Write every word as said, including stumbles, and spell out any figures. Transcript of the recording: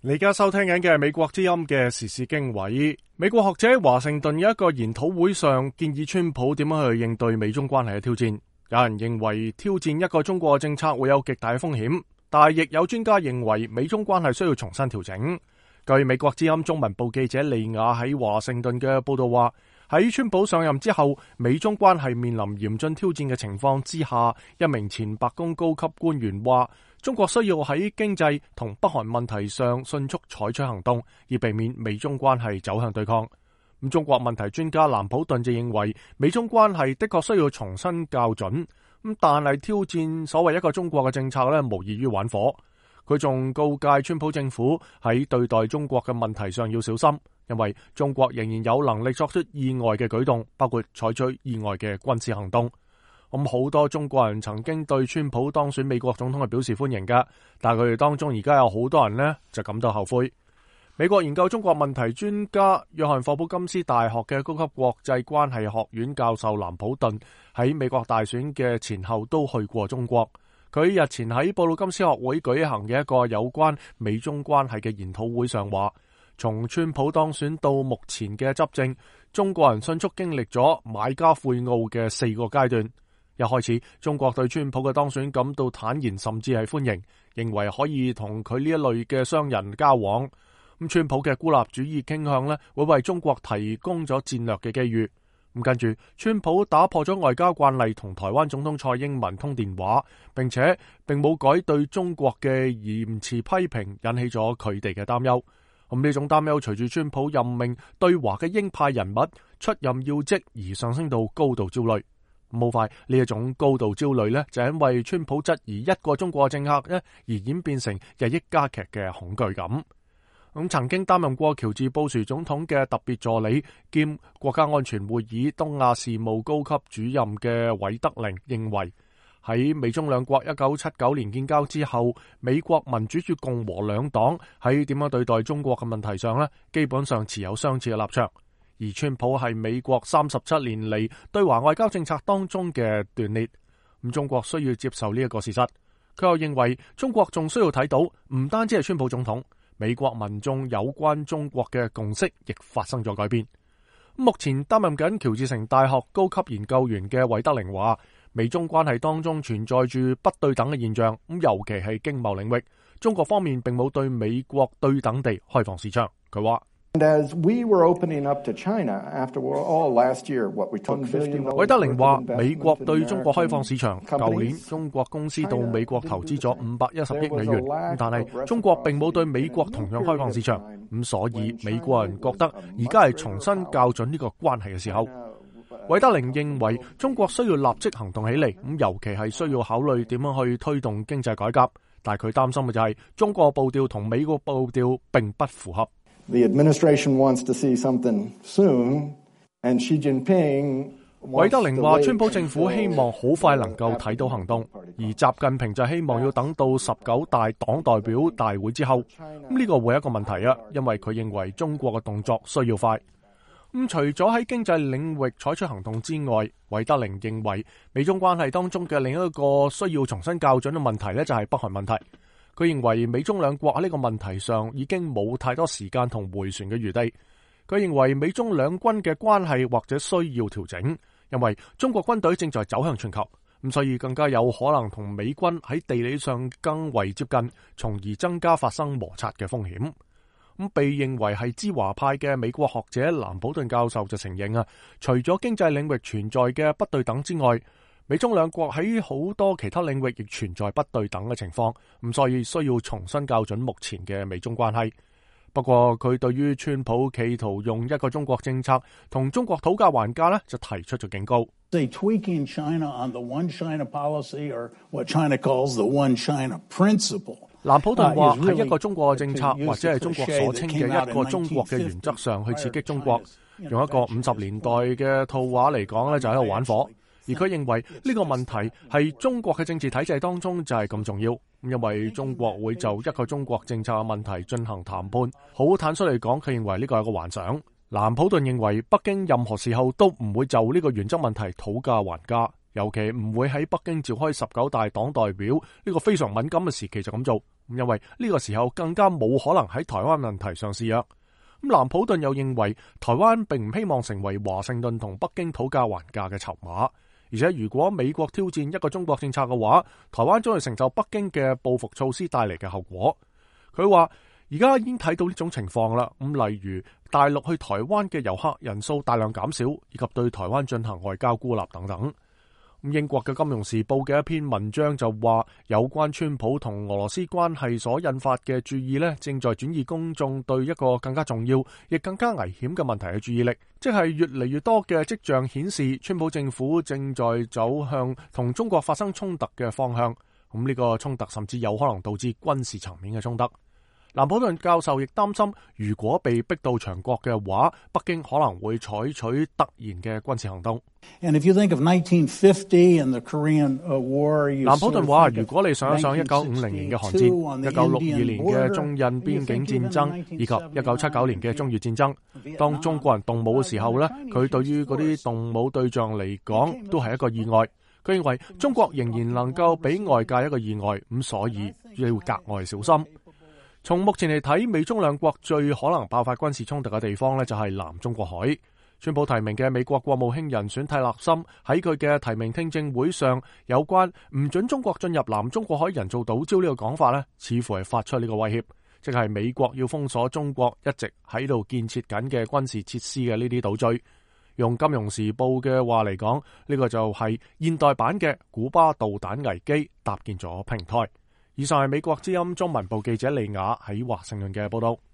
你而家收聽緊嘅係美國之音嘅時事經緯。美國學者喺華盛頓有一個研討會上建議川普點樣去應對美中關係嘅挑戰。有人認為挑戰一個中國嘅政策會有極大嘅風險，但係亦有專家認為美中關係需要重新調整。據美國之音中文部記者利亞喺華盛頓嘅報道話，喺川普上任之後，美中關係面臨嚴峻挑戰嘅情況之下，一名前白宮高級官員話，中國需要喺經濟同北韓問題上迅速採取行動，以避免美中關係走向對抗。咁中國問題專家蘭普頓就認為，美中關係的確需要重新校準，咁但係挑戰所謂一個中國嘅政策咧，無異於玩火。佢仲告誡川普政府喺對待中國嘅問題上要小心，因為中國仍然有能力作出意外嘅舉動，包括採取意外嘅軍事行動。咁好多中國人曾經對川普當選美國總統係表示歡迎㗎，但係佢哋當中而家有好多人呢就感到後悔。美國研究中國問題專家約翰霍普金斯大學嘅高級國際關係學院教授蘭普頓喺美國大選嘅前後都去過中國。佢日前喺布魯金斯學會舉行嘅一個有關美中關係嘅研討會上話，從川普當選到目前嘅執政，中國人迅速經歷咗買家悔懊嘅四個階段。一開始，中國對川普嘅當選感到坦然，甚至係歡迎，認為可以同佢呢一類嘅商人交往。咁川普嘅孤立主義傾向呢，會為中國提供咗戰略嘅機遇。咁跟住，川普打破咗外交慣例，同台灣總統蔡英文通電話，並且並冇改對中國嘅嚴詞批評，引起咗佢哋嘅擔憂。咁呢種擔憂隨住川普任命對華嘅鷹派人物出任要職而上升到高度焦慮。冇快呢一種高度焦慮呢，就係因為川普質疑一個中國政客呢，而演變成日益加劇嘅恐懼感。咁曾經擔任過喬治布殊總統嘅特別助理兼國家安全會議東亞事務高級主任嘅韋德寧認為，喺美中兩國一九七九年建交之後，美國民主與共和兩黨喺點樣對待中國嘅問題上呢，基本上持有相似嘅立場。而川普係美國三十七年嚟對華外交政策當中嘅斷裂，咁中國需要接受呢一個事實。佢又認為中國仲需要睇到，唔單止係川普總統，美國民眾有關中國嘅共識亦發生咗改變。目前擔任緊喬治城大學高級研究員嘅韋德寧話，美中關係當中存在住不對等嘅現象，咁尤其係經貿領域，中國方面並冇對美國對等地開放市場。佢話，韋德寧話，美國對中國開放市場，舊年中國公司到美國投資咗五百一十億美元，但係中國並冇對美國同樣開放市場，咁所以美國人覺得而家係重新校準呢個關係嘅時候。韋德寧認為中國需要立即行動起嚟，咁尤其係需要考慮點樣去推動經濟改革，但係佢擔心嘅就係中國步調同美國步調並不符合。 The administration wants to see something soon, and Xi Jinping 韋德寧話，川普政府希望好快能夠睇到行動，而習近平就希望要等到十九大黨代表大會之後。咁呢個會係一個問題啊，因為佢認為中國嘅動作需要快。咁除咗喺經濟領域採取行動之外，韋德寧認為美中關係當中嘅另一個需要重新校準嘅問題呢，就係北韓問題。佢認為美中兩國喺呢個問題上已經冇太多時間同回旋嘅餘地。佢認為美中兩軍嘅關係或者需要調整，因為中國軍隊正在走向全球，咁所以更加有可能同美軍喺地理上更為接近，從而增加發生摩擦嘅風險。咁被認為係知華派嘅美國學者蘭普頓教授就承認啊，除咗經濟領域存在嘅不對等之外，美中兩國喺好多其他領域亦存在不對等嘅情況，咁所以需要重新校準目前嘅美中關係。不過佢對於川普企圖用一個中國政策同中國討價還價呢，就提出咗警告。 They tweaking China on the one China policy or what China calls the one China principle. 蘭普頓話喺一個中國嘅政策或者係中國所稱嘅一個中國嘅原則上去刺激中國，用一個五十年代嘅套話嚟講呢，就喺度玩火。而佢認為呢個問題係中國嘅政治體制當中就係咁重要，因為中國會就一個中國政策嘅問題進行談判。好坦率嚟講，佢認為呢個係個幻想。蘭普頓認為北京任何時候都唔會就呢個原則問題討價還價，尤其唔會喺北京召開十九大黨代表呢個非常敏感嘅時期就咁做。 因為呢個時候更加冇可能喺台灣問題上示弱。咁藍普頓又認為台灣並唔希望成為華盛頓同北京討價還價嘅籌碼，而且如果美國挑戰一個中國政策嘅話，台灣將會承受北京嘅報復措施帶嚟嘅後果。佢話而家已經睇到呢種情況啦，咁例如大陸去台灣嘅遊客人數大量減少，以及對台灣進行外交孤立等等。英國嘅《金融時報》嘅一篇文章就話，有關川普同俄羅斯關係所引發嘅注意呢，正在轉移公眾對一個更加重要亦更加危險嘅問題嘅注意力，即係越嚟越多嘅跡象顯示，川普政府正在走向同中國發生衝突嘅方向。咁呢個衝突甚至有可能導致軍事層面嘅衝突。藍普頓教授亦擔心，如果被逼到牆角嘅話，北京可能會採取突然嘅軍事行動。 And if you think of nineteen fifty and the Korean War, 藍普頓話，如果你想一想一九五零年嘅韓戰、一九六二年嘅中印邊境戰爭以及一九七九年嘅中越戰爭，當中國人動武嘅時候呢，佢對於嗰啲動武對象嚟講都係一個意外。佢認為中國仍然能夠俾外界一個意外，咁所以要格外小心。從目前嚟睇，美中兩國最可能爆發軍事衝突嘅地方呢，就係南中國海。川普提名嘅美國國務卿人選蒂勒森喺佢嘅提名聽證會上，有關唔准中國進入南中國海人造島礁呢個講法呢，似乎係發出呢個威脅，即係美國要封鎖中國一直喺度建設緊嘅軍事設施嘅呢啲島嶼。用金融時報嘅話嚟講，呢個就係現代版嘅古巴導彈危機搭建咗平台。以上係美國之音中文部記者利雅喺華盛頓嘅報道。